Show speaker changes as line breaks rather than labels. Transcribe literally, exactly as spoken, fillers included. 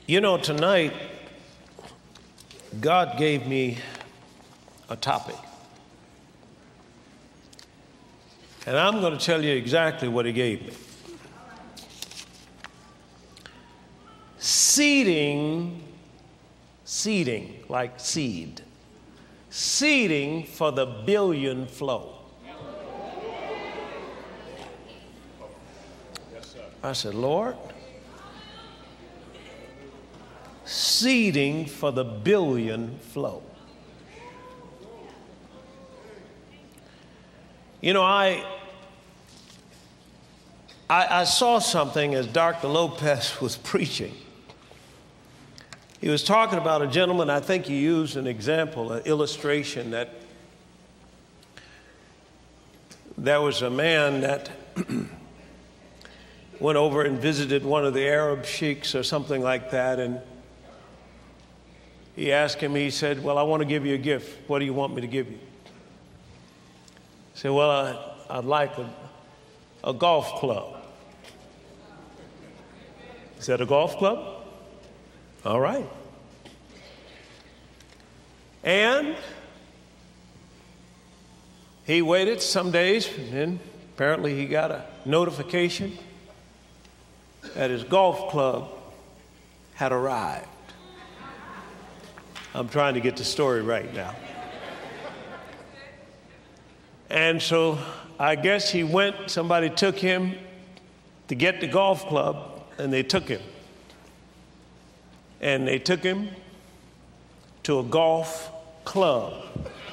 You know, tonight, God gave me a topic. And I'm going to tell you exactly what he gave me. Seeding, seeding, like seed. Seeding for the billion flow. I said, Lord, seeding for the billion flow. You know, I, I, I saw something as Doctor Lopez was preaching. He was talking about a gentleman, I think he used an example, an illustration that there was a man that went over and visited one of the Arab sheiks or something like that, and he asked him, he said, well, I want to give you a gift. What do you want me to give you? He said, well, I, I'd like a, a golf club. He said, a golf club? All right. And he waited some days, and then apparently he got a notification that his golf club had arrived. I'm trying to get the story right now. And so I guess he went, somebody took him to get the golf club, and they took him. And they took him to a golf club.